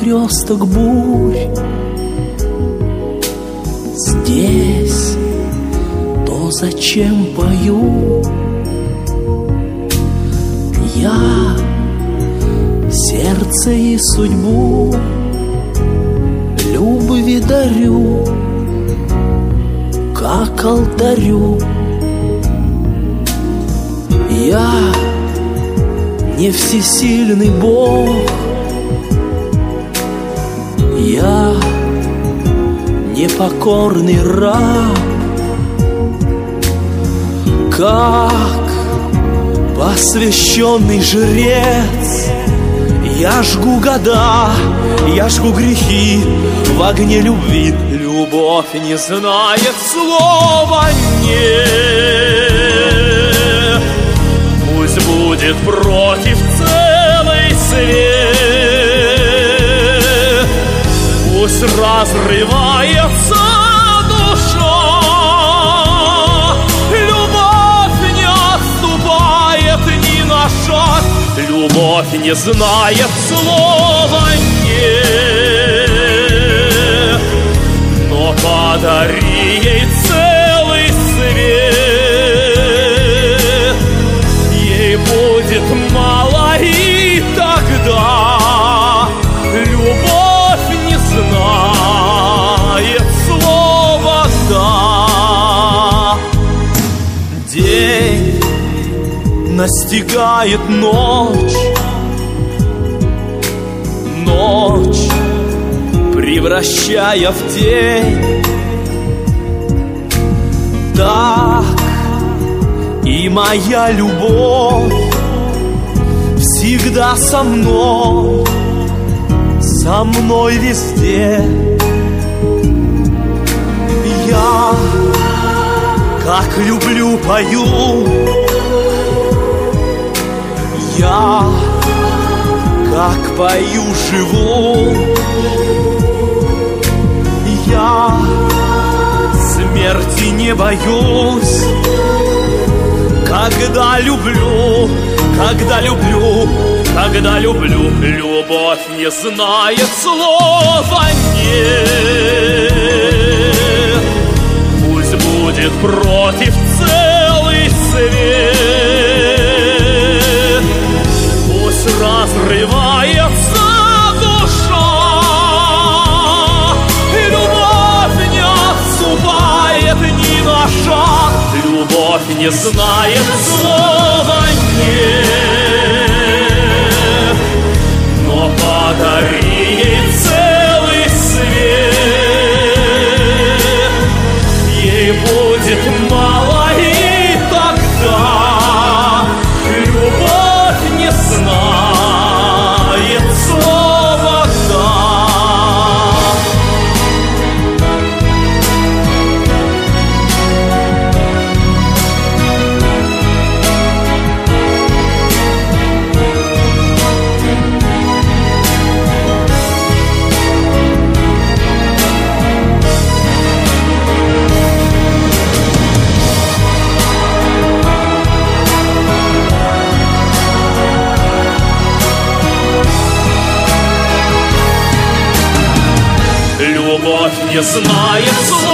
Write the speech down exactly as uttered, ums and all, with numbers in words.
перекресток бурь. Здесь то, зачем пою я, сердце и судьбу любви дарю, как алтарю. Я не всесильный Бог, я непокорный раб, как посвященный жрец. Я жгу года, я жгу грехи в огне любви. Любовь не знает слова «нет». Пусть будет против целый свет, пусть разрывается душа. Любовь не отступает ни на шаг, любовь не знает слова «нет». Но подари ей целый свет, ей будет мало, и тогда любовь не знает слова «да». День настигает ночь, ночь превращая в день. Так и моя любовь всегда со мной, со мной везде. Я, как люблю, пою, я, как пою, живу. Я смерти не боюсь, когда люблю, когда люблю, когда люблю. Любовь не знает слова «нет». Пусть будет против целый свет, пусть разрывается душа. Любовь не отступает ни на шаг, любовь не знает слова «нет». Но подари ей целый свет, ей будет мало, и тогда любовь не знает слова «да». Любовь не знает слова